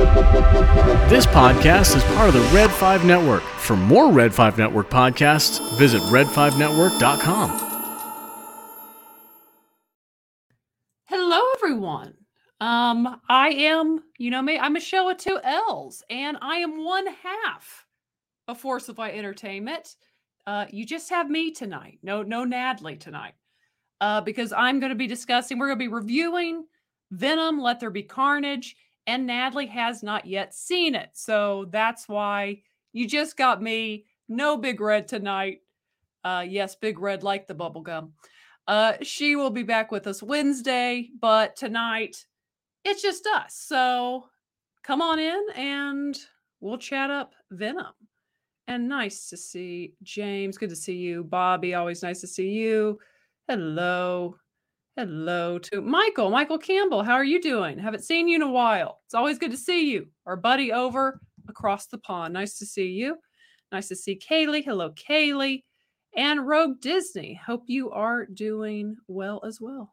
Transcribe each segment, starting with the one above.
This podcast is part of the Red 5 Network. For more Red 5 Network podcasts, visit red5network.com. Hello, everyone. I am, you know me, I'm Michelle with 2 L's, and I am one half of Forcify Entertainment. You just have me tonight. No Natalie tonight. Because we're going to be reviewing Venom, Let There Be Carnage, and Natalie has not yet seen it. So that's why you just got me. No Big Red tonight. Yes, Big Red like the bubble gum. She will be back with us Wednesday, but tonight it's just us. So come on in and we'll chat up Venom. And nice to see James. Good to see you. Bobby, always nice to see you. Hello. Hello to Michael Campbell. How are you doing? Haven't seen you in a while. It's always good to see you. Our buddy over across the pond. Nice to see you. Nice to see Kaylee. Hello, Kaylee. And Rogue Disney. Hope you are doing well as well.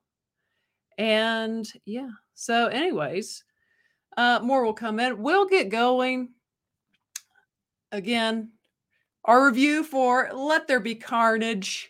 And yeah. So anyways, more will come in. We'll get going. Again, our review for Let There Be Carnage.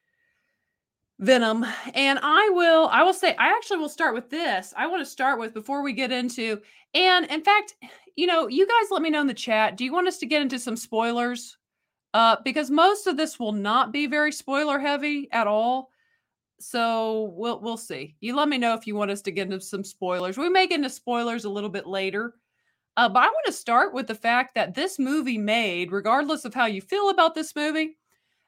Venom. And I will say, I actually will start with this. I want to start with, before we get into, and in fact, you guys let me know in the chat. Do you want us to get into some spoilers? Because most of this will not be very spoiler heavy at all. So we'll see. You let me know if you want us to get into some spoilers. We may get into spoilers a little bit later. But I want to start with the fact that this movie made, regardless of how you feel about this movie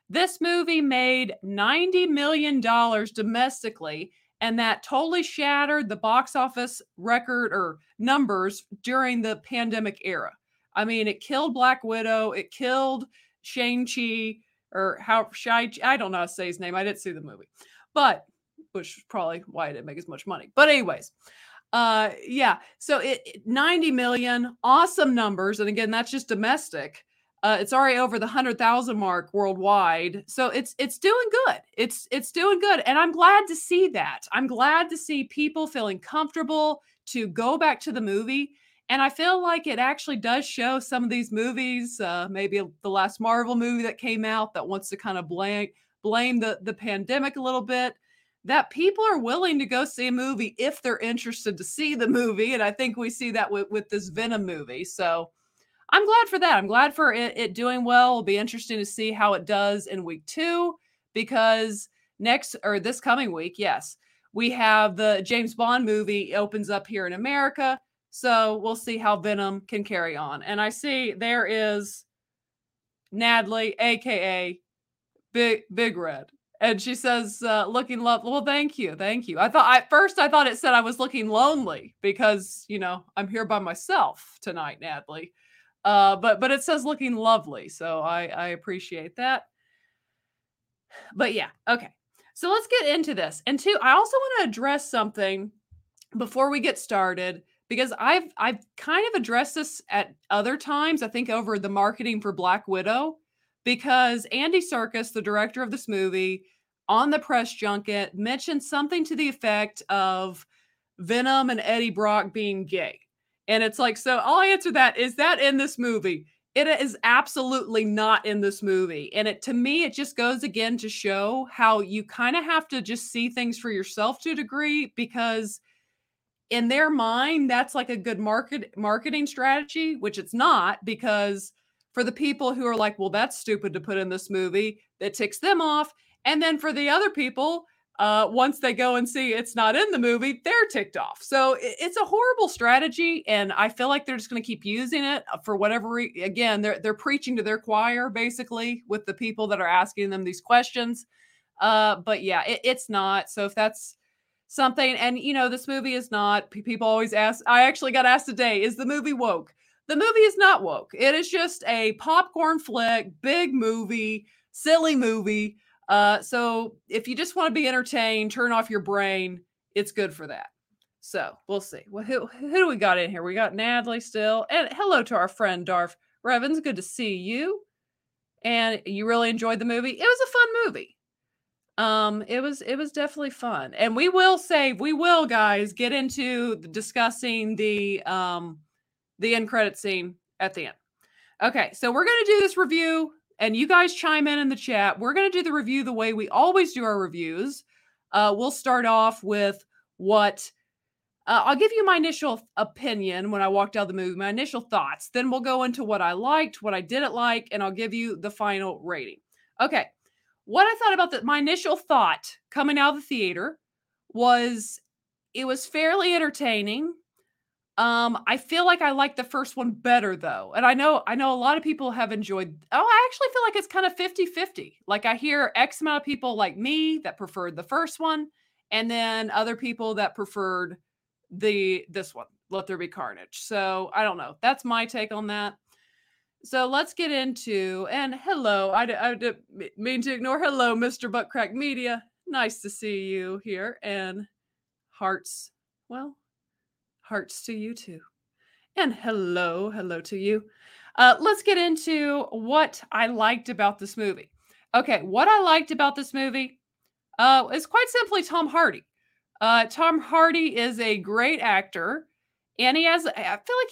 made $90 million domestically, and that totally shattered the box office record or numbers during the pandemic era. I mean, it killed Black Widow, it killed Shang-Chi, or I don't know how to say his name. I didn't see the movie, which is probably why it didn't make as much money. But anyways, yeah. So 90 million, awesome numbers, and again, that's just domestic. It's already over the 100,000 mark worldwide. So it's doing good. It's doing good. And I'm glad to see that. I'm glad to see people feeling comfortable to go back to the movie. And I feel like it actually does show some of these movies, maybe the last Marvel movie that came out that wants to kind of blame the pandemic a little bit, that people are willing to go see a movie if they're interested to see the movie. And I think we see that with this Venom movie. So I'm glad for that. I'm glad for it doing well. It'll be interesting to see how it does in week 2, because this coming week, yes, we have the James Bond movie opens up here in America. So we'll see how Venom can carry on. And I see there is Natalie, aka Big Red. And she says, looking lovely. Well, thank you. I thought it said I was looking lonely because, I'm here by myself tonight, Natalie. But it says looking lovely. So I appreciate that. But yeah. Okay. So let's get into this. And two, I also want to address something before we get started, because I've kind of addressed this at other times, I think over the marketing for Black Widow, because Andy Serkis, the director of this movie, on the press junket mentioned something to the effect of Venom and Eddie Brock being gay. And it's like, so I'll answer that. Is that in this movie? It is absolutely not in this movie. And to me, it just goes again to show how you kind of have to just see things for yourself to a degree, because in their mind, that's like a good marketing strategy, which it's not, because for the people who are like, well, that's stupid to put in this movie, that ticks them off. And then for the other people, once they go and see it's not in the movie, they're ticked off. So it's a horrible strategy, and I feel like they're just going to keep using it for whatever. Again, they're preaching to their choir basically with the people that are asking them these questions. But yeah, it's not. So if that's something, and this movie is not. People always ask. I actually got asked today, is the movie woke? The movie is not woke. It is just a popcorn flick, big movie, silly movie. So if you just want to be entertained, turn off your brain, it's good for that. So we'll see. Well, who do we got in here? We got Natalie still. And hello to our friend Darth Revens. Good to see you. And you really enjoyed the movie. It was a fun movie. It was definitely fun. And we will guys get into discussing the the end credit scene at the end. Okay, so we're going to do this review, and you guys chime in the chat. We're going to do the review the way we always do our reviews. We'll start off with what I'll give you my initial opinion when I walked out of the movie, my initial thoughts. Then we'll go into what I liked, what I didn't like, and I'll give you the final rating. Okay, what I thought about my initial thought coming out of the theater was it was fairly entertaining. I feel like I like the first one better though. And I know a lot of people have enjoyed. I actually feel like it's kind of 50-50. Like I hear X amount of people like me that preferred the first one, and then other people that preferred this one, Let There Be Carnage. So I don't know. That's my take on that. So let's get into, and hello, I didn't mean to ignore. Hello, Mr. Buttcrack Media. Nice to see you here. And hearts, well, hearts to you too. And hello to you. Let's get into what I liked about this movie. Okay, what I liked about this movie is quite simply Tom Hardy. Tom Hardy is a great actor, and I feel like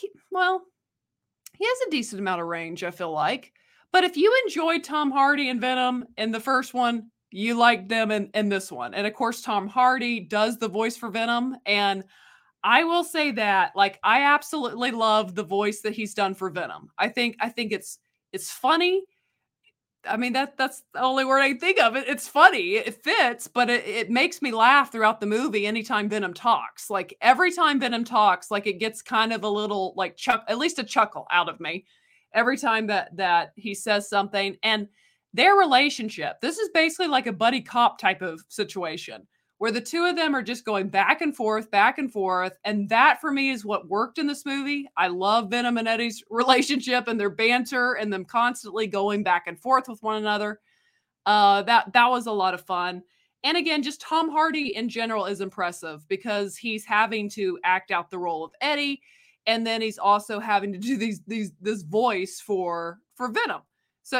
he has a decent amount of range, I feel like. But if you enjoyed Tom Hardy and Venom in the first one, you liked them in this one. And of course, Tom Hardy does the voice for Venom, and I will say that, like, I absolutely love the voice that he's done for Venom. I think it's funny. I mean, that's the only word I can think of. It's funny. It fits, but it makes me laugh throughout the movie anytime Venom talks. Like every time Venom talks, like it gets kind of a little like at least a chuckle out of me every time that he says something. And their relationship, this is basically like a buddy cop type of situation where the two of them are just going back and forth. And that for me is what worked in this movie. I love Venom and Eddie's relationship and their banter and them constantly going back and forth with one another. That was a lot of fun. And again, just Tom Hardy in general is impressive because he's having to act out the role of Eddie. And then he's also having to do this voice for Venom. So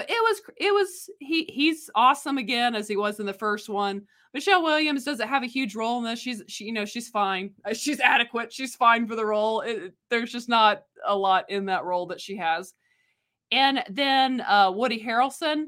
he's awesome again as he was in the first one. Michelle Williams doesn't have a huge role in this. She's fine. She's adequate. She's fine for the role. There's just not a lot in that role that she has. And then Woody Harrelson.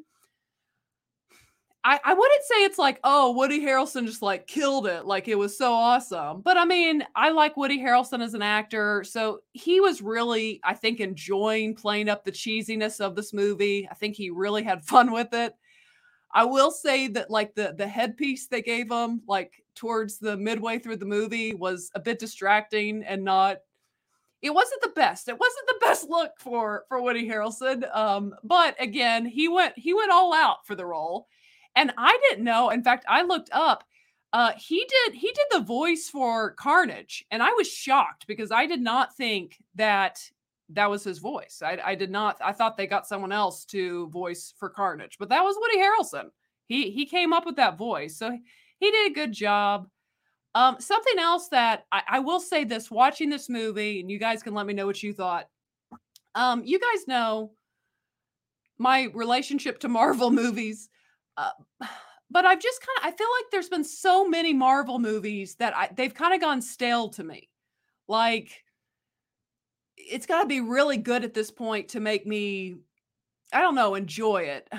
I wouldn't say it's like, oh, Woody Harrelson just like killed it. Like it was so awesome. But I mean, I like Woody Harrelson as an actor. So he was really, I think, enjoying playing up the cheesiness of this movie. I think he really had fun with it. I will say that like the headpiece they gave him like towards the midway through the movie was a bit distracting and it wasn't the best. It wasn't the best look for Woody Harrelson. But again, he went all out for the role. And I didn't know. In fact, I looked up. He did the voice for Carnage, and I was shocked because I did not think that was his voice. I did not. I thought they got someone else to voice for Carnage, but that was Woody Harrelson. He came up with that voice, so he did a good job. Something else that I will say this: watching this movie, and you guys can let me know what you thought. You guys know my relationship to Marvel movies. But I feel like there's been so many Marvel movies that they've kind of gone stale to me. Like, it's got to be really good at this point to make me, I don't know, enjoy it.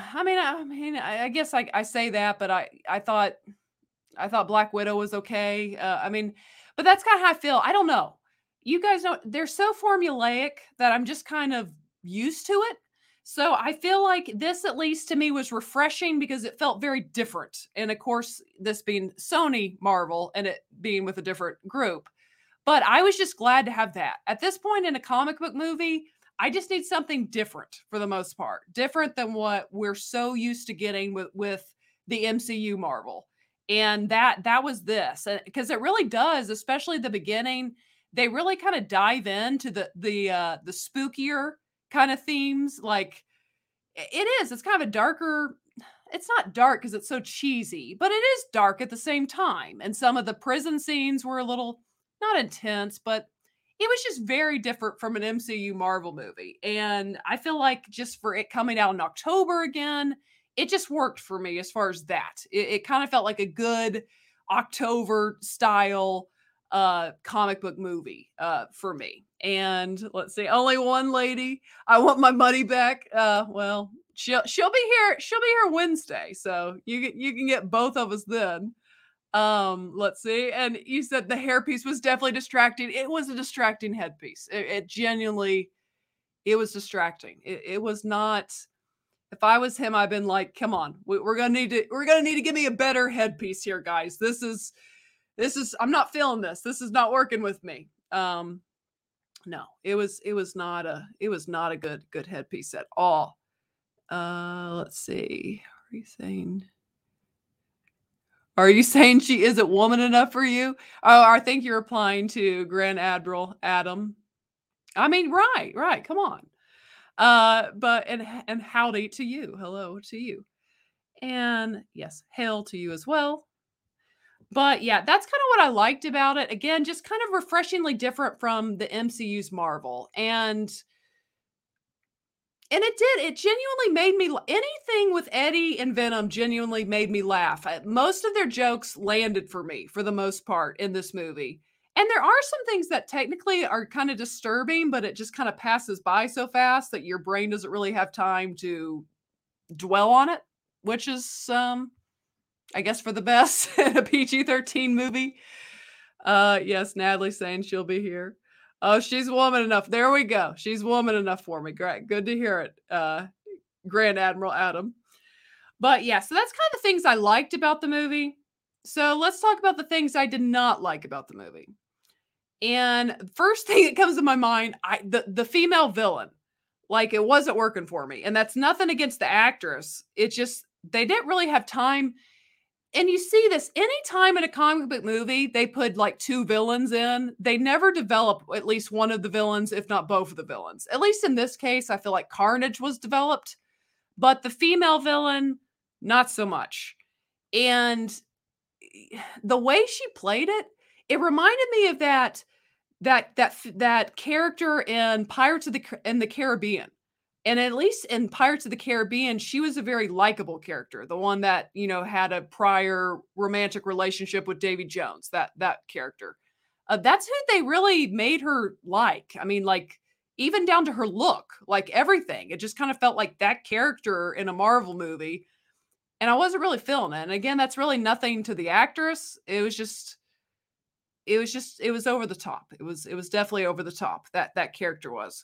I guess I say that, but I thought Black Widow was okay. But that's kind of how I feel. I don't know. You guys know they're so formulaic that I'm just kind of used to it. So I feel like this, at least to me, was refreshing because it felt very different. And of course, this being Sony Marvel and it being with a different group. But I was just glad to have that. At this point in a comic book movie, I just need something different for the most part. Different than what we're so used to getting with the MCU Marvel. And that was this. Because it really does, especially the beginning, they really kind of dive into the spookier kind of themes. Like it's kind of a darker, it's not dark because it's so cheesy, but it is dark at the same time. And some of the prison scenes were a little not intense, but it was just very different from an MCU Marvel movie. And I feel like just for it coming out in October again, it just worked for me as far as that. It kind of felt like a good October style comic book movie for me. And let's see, only one lady. I want my money back. Well, she'll be here. She'll be here Wednesday, so you can get both of us then. Let's see. And you said the hairpiece was definitely distracting. It was a distracting headpiece. It genuinely, it was distracting. It was not. If I was him, I'd been like, "Come on, we're gonna need to give me a better headpiece here, guys. This is. I'm not feeling this. This is not working with me." No, it was not a good headpiece at all. Let's see. Are you saying she isn't woman enough for you? Oh, I think you're replying to Grand Admiral Adam. I mean, right. Come on. But and howdy to you. Hello to you. And yes, hail to you as well. But yeah, that's kind of what I liked about it. Again, just kind of refreshingly different from the MCU's Marvel. And it genuinely made me, anything with Eddie and Venom genuinely made me laugh. Most of their jokes landed for me for the most part in this movie. And there are some things that technically are kind of disturbing, but it just kind of passes by so fast that your brain doesn't really have time to dwell on it, which is, I guess, for the best in a PG-13 movie. Yes, Natalie saying she'll be here. Oh, she's woman enough. There we go. She's woman enough for me. Great. Good to hear it, Grand Admiral Adam. But yeah, so that's kind of the things I liked about the movie. So let's talk about the things I did not like about the movie. And first thing that comes to my mind, the female villain. Like, it wasn't working for me. And that's nothing against the actress. It's just, they didn't really have time. And you see this anytime in a comic book movie, they put like two villains in, they never develop at least one of the villains, if not both of the villains. At least in this case, I feel like Carnage was developed, but the female villain, not so much. And the way she played it, it reminded me of that character in Pirates of the Caribbean. And at least in Pirates of the Caribbean, she was a very likable character. The one that, had a prior romantic relationship with Davy Jones, that character. That's who they really made her like. I mean, like, even down to her look, like everything. It just kind of felt like that character in a Marvel movie. And I wasn't really feeling it. And again, that's really nothing to the actress. It was over the top. It was definitely over the top, that character was.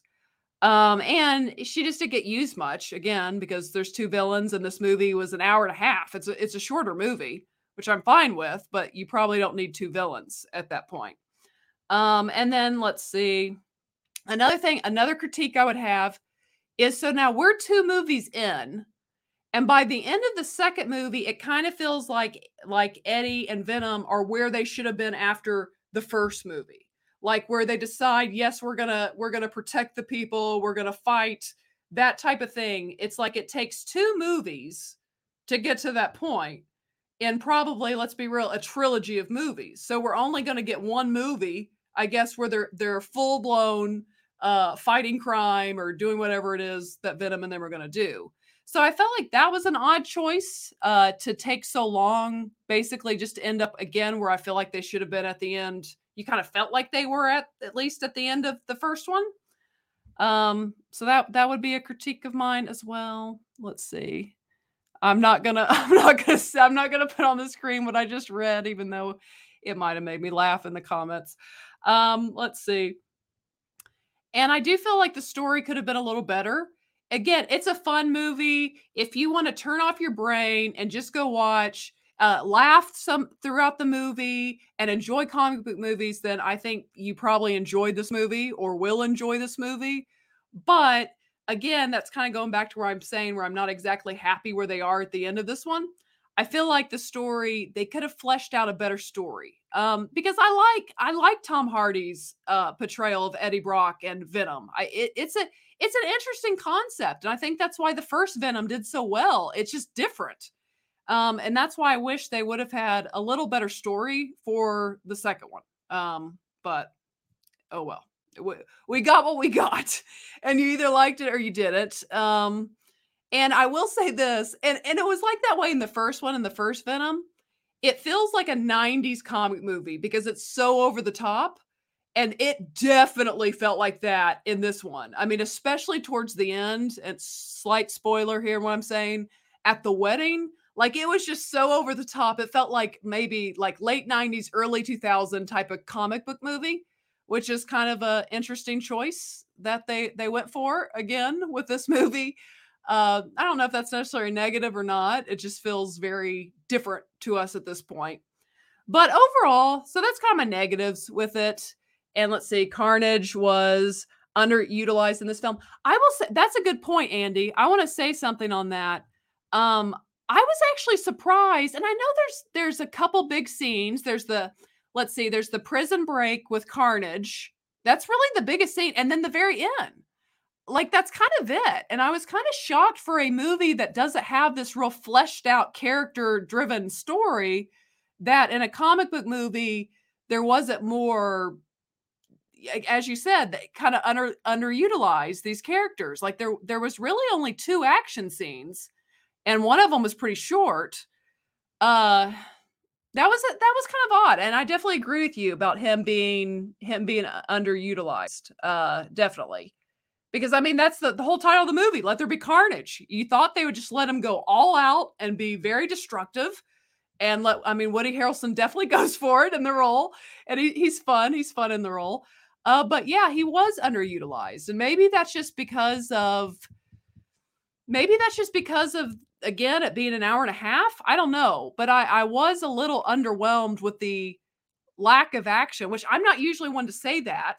And she just didn't get used much, again, because there's two villains and this movie was an hour and a half. It's a shorter movie, which I'm fine with, but you probably don't need two villains at that point. And then let's see. Another critique I would have is, so now we're two movies in, and by the end of the second movie, it kind of feels like Eddie and Venom are where they should have been after the first movie. Like, where they decide, yes, we're gonna protect the people, we're gonna fight, that type of thing. It's like it takes two movies to get to that point, and probably, let's be real, a trilogy of movies. So we're only gonna get one movie, I guess, where they're full blown fighting crime or doing whatever it is that Venom and them are gonna do. So I felt like that was an odd choice to take so long, basically just to end up again where I feel like they should have been at the end. You kind of felt like they were at least at the end of the first one. So that would be a critique of mine as well. Let's see. I'm not gonna put on the screen what I just read, even though it might have made me laugh in the comments. Let's see. And I do feel like the story could have been a little better. Again, it's a fun movie. If you want to turn off your brain and just go watch, laugh some throughout the movie and enjoy comic book movies, then I think you probably enjoyed this movie or will enjoy this movie. But again, that's kind of going back to where I'm saying, where I'm not exactly happy where they are at the end of this one. I feel like the story, they could have fleshed out a better story. Because I like Tom Hardy's portrayal of Eddie Brock and Venom. It's an interesting concept, and I think that's why the first Venom did so well. It's just different. And that's why I wish they would have had a little better story for the second one. But oh well, we got what we got, and you either liked it or you didn't. And I will say this, and it was like that way in the first one, in the first Venom. It feels like a 90s comic movie because it's so over the top. And it definitely felt like that in this one. I mean, especially towards the end, and slight spoiler here, what I'm saying, at the wedding, like it was just so over the top. It felt like maybe like late 90s, early 2000 type of comic book movie, which is kind of a interesting choice that they went for again with this movie. I don't know if that's necessarily negative or not. It just feels very different to us at this point. But overall, so that's kind of my negatives with it. And let's see, Carnage was underutilized in this film. I will say that's a good point, Andy. I want to say something on that. I was actually surprised, and I know there's a couple big scenes. There's the prison break with Carnage. That's really the biggest scene, and then the very end. Like that's kind of it. And I was kind of shocked for a movie that doesn't have this real fleshed out character driven story, that in a comic book movie there wasn't more, as you said, they kind of underutilized these characters. Like there was really only 2 action scenes, and one of them was pretty short. That was kind of odd, and I definitely agree with you about him being underutilized. Definitely. Because I mean, that's the whole title of the movie, Let There Be Carnage. You thought they would just let him go all out and be very destructive. And Woody Harrelson definitely goes for it in the role. And he's fun. He's fun in the role. But yeah, he was underutilized. And maybe that's just because of, again, it being an hour and a half. I don't know. But I was a little underwhelmed with the lack of action, which I'm not usually one to say that.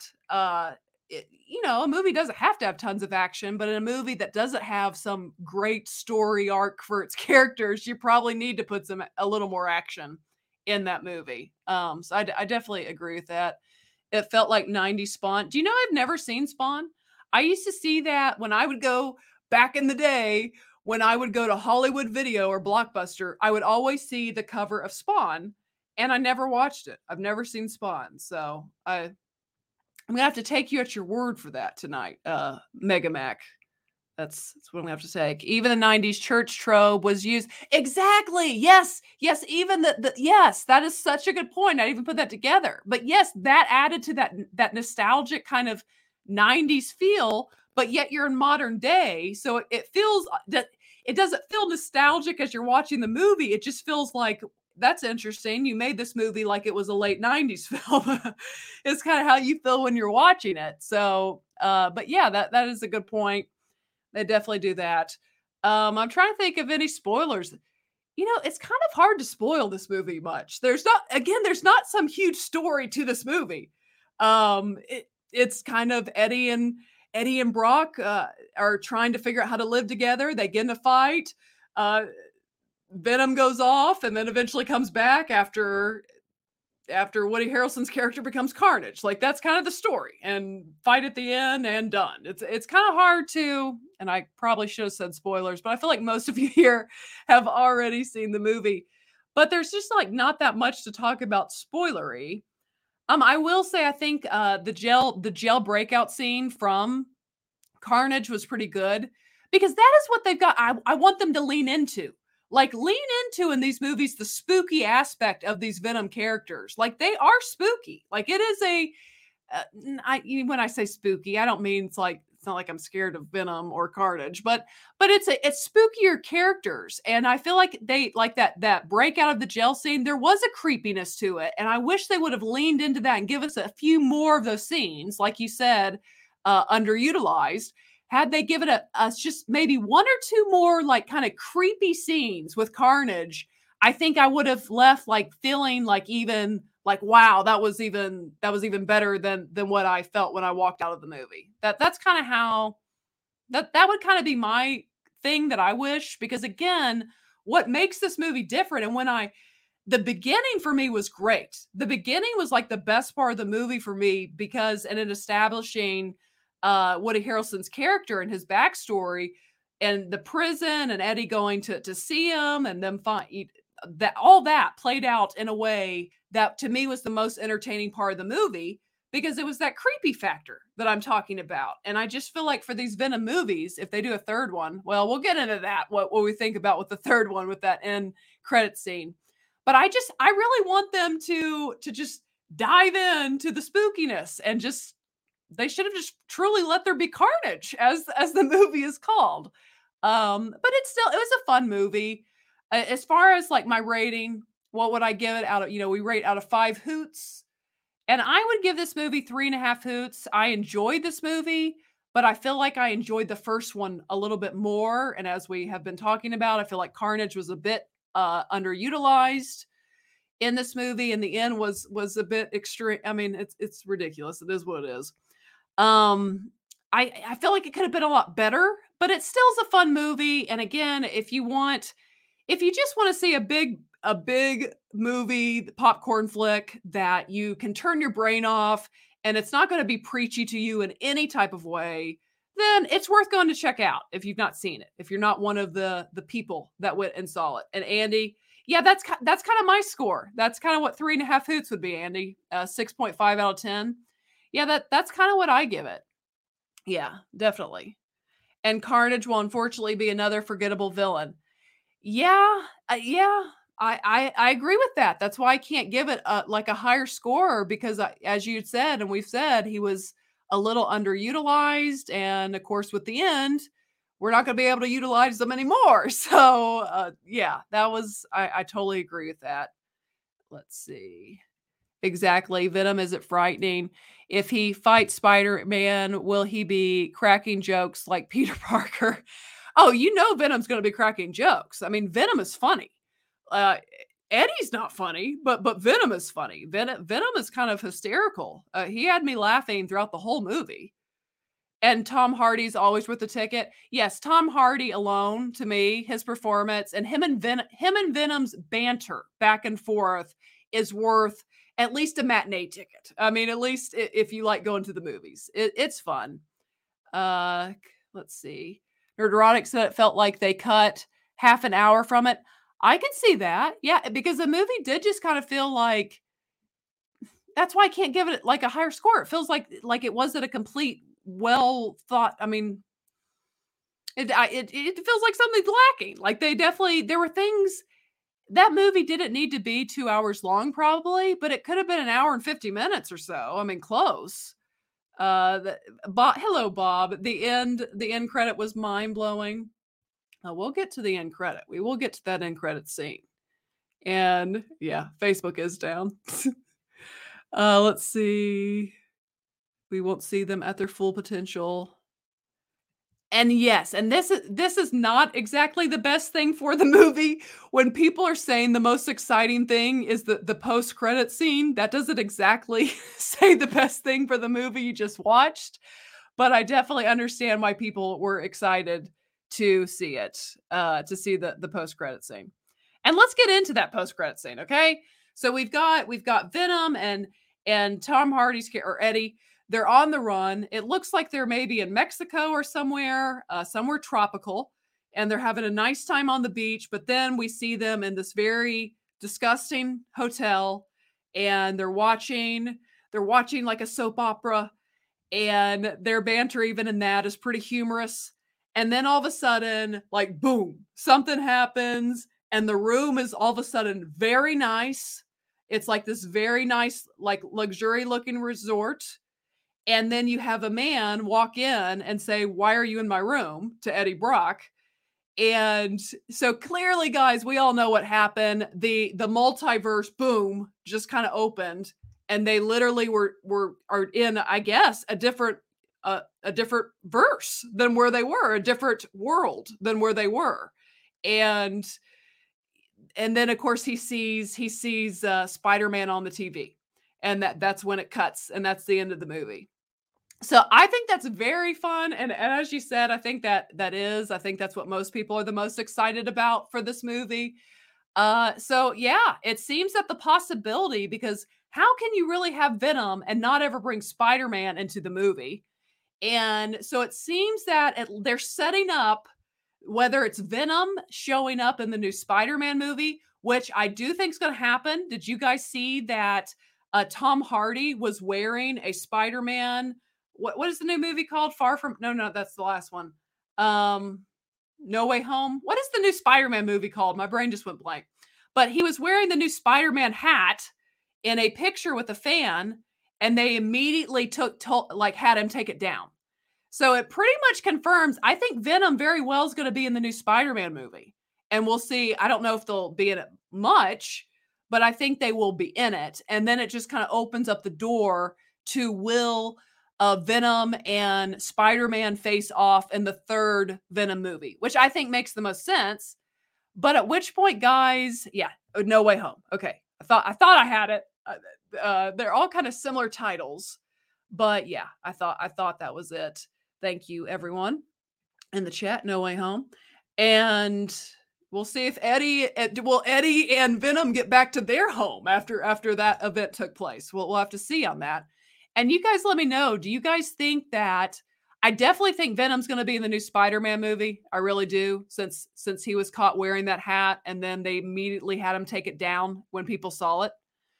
A movie doesn't have to have tons of action, but in a movie that doesn't have some great story arc for its characters, you probably need to put a little more action in that movie. So I definitely agree with that. It felt like 90s Spawn. Do you know I've never seen Spawn? I used to see that when I would go back in the day, when I would go to Hollywood Video or Blockbuster, I would always see the cover of Spawn, and I never watched it. I've never seen Spawn. So I'm going to have to take you at your word for that tonight, Mega Mac. That's what I'm going to have to take. Even the 90s church trope was used. Exactly. Yes. Yes. Even yes, that is such a good point. I didn't even put that together. But yes, that added to that nostalgic kind of 90s feel, but yet you're in modern day. So it feels that it doesn't feel nostalgic as you're watching the movie. It just feels like, that's interesting. You made this movie like it was a late 90s film. It's kind of how you feel when you're watching it. So, but yeah, that is a good point. They definitely do that. I'm trying to think of any spoilers. It's kind of hard to spoil this movie much. There's not some huge story to this movie. It's kind of Eddie and Brock are trying to figure out how to live together. They get in a fight. Venom goes off and then eventually comes back after Woody Harrelson's character becomes Carnage. Like that's kind of the story, and fight at the end and done. It's kind of hard to, and I probably should have said spoilers, but I feel like most of you here have already seen the movie, but there's just like not that much to talk about spoilery. I will say, I think the jail breakout scene from Carnage was pretty good, because that is what they've got. I want them to lean into in these movies, the spooky aspect of these Venom characters. Like they are spooky. Like it is when I say spooky, I don't mean it's not like I'm scared of Venom or Carnage, but it's spookier characters. And I feel like they like that breakout of the jail scene. There was a creepiness to it. And I wish they would have leaned into that and give us a few more of those scenes. Like you said, underutilized. Had they given us just maybe 1 or 2 more like kind of creepy scenes with Carnage, I think I would have left like feeling like even like, wow, that was even better than what I felt when I walked out of the movie. That's kind of how that would kind of be my thing that I wish, because again, what makes this movie different, and the beginning for me was great. The beginning was like the best part of the movie for me, because in establishing Woody Harrelson's character and his backstory, and the prison, and Eddie going to see him, and them all that played out in a way that to me was the most entertaining part of the movie, because it was that creepy factor that I'm talking about. And I just feel like for these Venom movies, if they do a third one, well, we'll get into that, what we think about with the third one with that end credit scene. But I really want them to just dive into the spookiness and just they should have just truly let there be carnage, as the movie is called. But it was a fun movie. As far as like my rating, what would I give it out of? We rate out of 5 hoots, and I would give this movie 3.5 hoots. I enjoyed this movie, but I feel like I enjoyed the first one a little bit more. And as we have been talking about, I feel like Carnage was a bit underutilized in this movie, and the end was a bit extreme. I mean, it's ridiculous. It is what it is. I feel like it could have been a lot better, but it still is a fun movie. And again, if you just want to see a big movie, popcorn flick that you can turn your brain off and it's not going to be preachy to you in any type of way, then it's worth going to check out if you've not seen it. If you're not one of the people that went and saw it. And Andy, yeah, that's kind of my score. That's kind of what 3.5 hoots would be, Andy. 6.5 out of 10. Yeah, that's kind of what I give it. Yeah, definitely. And Carnage will unfortunately be another forgettable villain. Yeah, I agree with that. That's why I can't give it like a higher score, because as you said, and we've said, he was a little underutilized. And of course, with the end, we're not going to be able to utilize them anymore. So yeah, I totally agree with that. Let's see. Exactly. Venom, is it frightening? If he fights Spider-Man, will he be cracking jokes like Peter Parker? Oh, Venom's going to be cracking jokes. I mean, Venom is funny. Eddie's not funny, but Venom is funny. Venom is kind of hysterical. He had me laughing throughout the whole movie. And Tom Hardy's always worth the ticket. Yes, Tom Hardy alone, to me, his performance and him and Venom's banter back and forth is worth at least a matinee ticket. I mean, at least if you like going to the movies, it's fun. Let's see. Nerdrotic said it felt like they cut half an hour from it. I can see that. Yeah, because the movie did just kind of feel like, that's why I can't give it like a higher score. It feels like it wasn't a complete, well thought. I mean, it feels like something's lacking. Like there were things. That movie didn't need to be 2 hours long, probably, but it could have been an hour and 50 minutes or so. I mean, close. Hello, Bob. The end credit was mind blowing. We'll get to the end credit. We will get to that end credit scene. And yeah, Facebook is down. Let's see. We won't see them at their full potential. And yes, and this is not exactly the best thing for the movie. When people are saying the most exciting thing is the post-credit scene, that doesn't exactly say the best thing for the movie you just watched. But I definitely understand why people were excited to see it, to see the post-credit scene. And let's get into that post-credit scene, okay? So we've got Venom and Tom Hardy's or Eddie. They're on the run. It looks like they're maybe in Mexico or somewhere tropical, and they're having a nice time on the beach. But then we see them in this very disgusting hotel, and they're watching like a soap opera, and their banter even in that is pretty humorous. And then all of a sudden, like boom, something happens, and the room is all of a sudden very nice. It's like this very nice, like luxury looking resort. And then you have a man walk in and say, "Why are you in my room?" to Eddie Brock. And so clearly, guys, we all know what happened. The multiverse, boom, just kind of opened, and they literally are in, I guess, a different verse than where they were, a different world than where they were. And then of course he sees Spider-Man on the TV, and that's when it cuts, and that's the end of the movie. So I think that's very fun. And as you said, I think that's what most people are the most excited about for this movie. So yeah, it seems that the possibility, because how can you really have Venom and not ever bring Spider-Man into the movie? And so it seems that they're setting up, whether it's Venom showing up in the new Spider-Man movie, which I do think is going to happen. Did you guys see that Tom Hardy was wearing a Spider-Man? What is the new movie called? No, that's the last one. No Way Home. What is the new Spider-Man movie called? My brain just went blank. But he was wearing the new Spider-Man hat in a picture with a fan, and they immediately had him take it down. So it pretty much confirms, I think Venom very well is going to be in the new Spider-Man movie. And we'll see. I don't know if they'll be in it much, but I think they will be in it. And then it just kind of opens up the door to will Venom and Spider-Man face off in the third Venom movie, which I think makes the most sense. But at which point, guys, yeah, No Way Home. Okay. I thought I had it. They're all kind of similar titles, but yeah, I thought that was it. Thank you, everyone in the chat. No Way Home. And we'll see if Eddie and Venom get back to their home after that event took place. We'll have to see on that. And you guys let me know, do you guys think that I definitely think Venom's going to be in the new Spider-Man movie. I really do, since he was caught wearing that hat and then they immediately had him take it down when people saw it.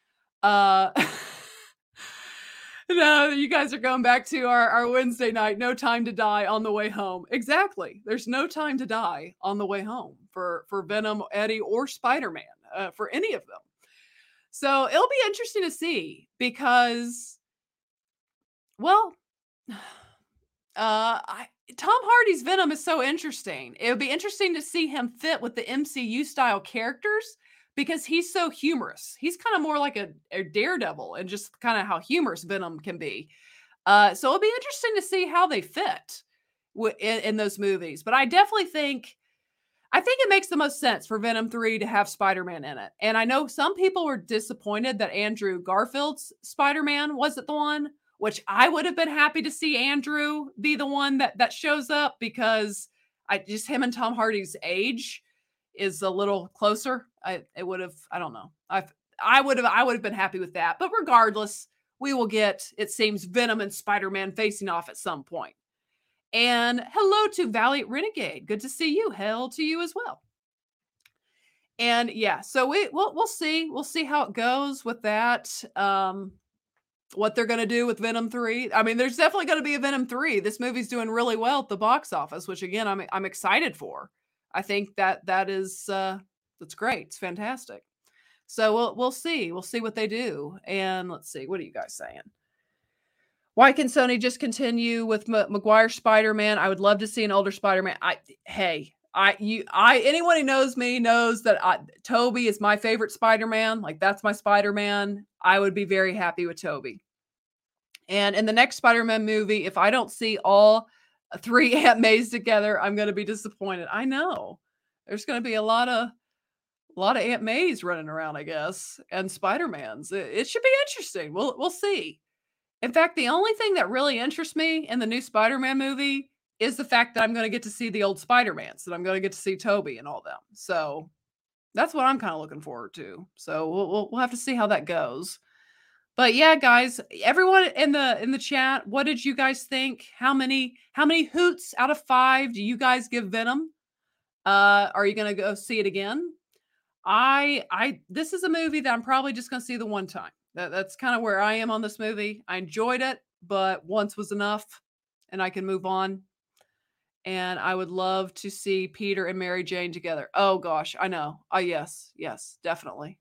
No, you guys are going back to our Wednesday night, No Time to Die on the way home. Exactly. There's no time to die on the way home for Venom, Eddie, or Spider-Man, for any of them. So it'll be interesting to see because, well, Tom Hardy's Venom is so interesting. It would be interesting to see him fit with the MCU style characters because he's so humorous. He's kind of more like a Daredevil and just kind of how humorous Venom can be. So it'll be interesting to see how they fit in those movies. But I definitely think it makes the most sense for Venom 3 to have Spider-Man in it. And I know some people were disappointed that Andrew Garfield's Spider-Man wasn't the one, which I would have been happy to see Andrew be the one that shows up because him and Tom Hardy's age is a little closer. I don't know. I would have been happy with that. But regardless, we will get, it seems, Venom and Spider-Man facing off at some point. And hello to Valiant Renegade. Good to see you. Hell to you as well. And yeah, so we'll see. We'll see how it goes with that. What they're going to do with Venom 3. I mean, there's definitely going to be a Venom 3. This movie's doing really well at the box office, which again, I'm excited for. I think that is, that's great. It's fantastic. So we'll see. We'll see what they do. And let's see. What are you guys saying? Why can Sony just continue with Maguire Spider-Man? I would love to see an older Spider-Man. Anyone who knows me knows that Tobey is my favorite Spider-Man. Like, that's my Spider-Man. I would be very happy with Tobey. And in the next Spider-Man movie, if I don't see all three Aunt Mays together, I'm going to be disappointed. I know there's going to be a lot of Aunt Mays running around, I guess, and Spider-Mans. It should be interesting. We'll see. In fact, the only thing that really interests me in the new Spider-Man movie is the fact that I'm going to get to see the old Spider-Mans, that I'm going to get to see Tobey and all them. So that's what I'm kind of looking forward to. So we'll have to see how that goes. But yeah, guys, everyone in the chat, what did you guys think? How many hoots out of 5 do you guys give Venom? Are you going to go see it again? This is a movie that I'm probably just going to see the one time. That's kind of where I am on this movie. I enjoyed it, but once was enough and I can move on. And I would love to see Peter and Mary Jane together. Oh gosh, I know. Yes, definitely.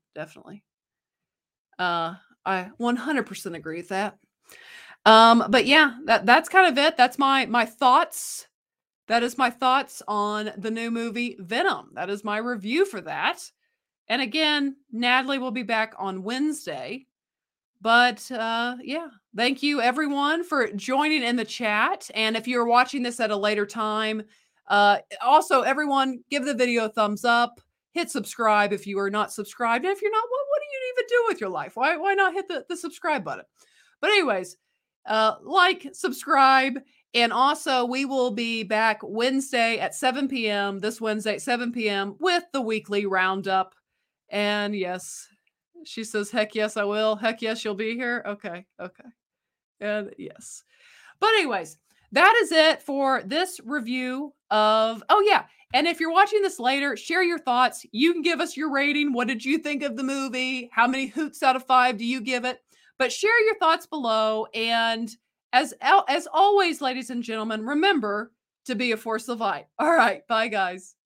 I 100% agree with that. But yeah, that's kind of it. That's my thoughts. That is my thoughts on the new movie Venom. That is my review for that. And again, Natalie will be back on Wednesday. But yeah, thank you everyone for joining in the chat. And if you're watching this at a later time, also everyone give the video a thumbs up, hit subscribe if you are not subscribed. And if you're not, what do you even do with your life? Why not hit the subscribe button? But anyways, like, subscribe. And also we will be back Wednesday at 7 p.m. this Wednesday at 7 p.m. with the weekly roundup. And yes, she says, heck yes, I will. Heck yes, you'll be here. Okay. And yes. But anyways, that is it for this review of, oh yeah. And if you're watching this later, share your thoughts. You can give us your rating. What did you think of the movie? How many hoots out of 5 do you give it? But share your thoughts below. And as always, ladies and gentlemen, remember to be a force of light. All right. Bye, guys.